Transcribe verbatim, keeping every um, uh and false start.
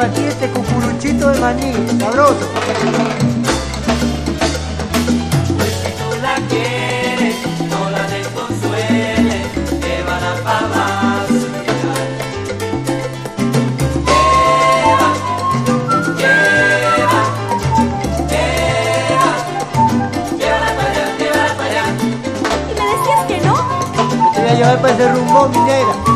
para ti este cucuruchito de maní, sabroso. Si tú la quieres, no la desconsueles, llévala pa' vacilar. Lleva, lleva, lleva, llévala para allá, llévala para allá. ¿Y me decías que no? Te voy a llevar para ese rumbo, mi negra.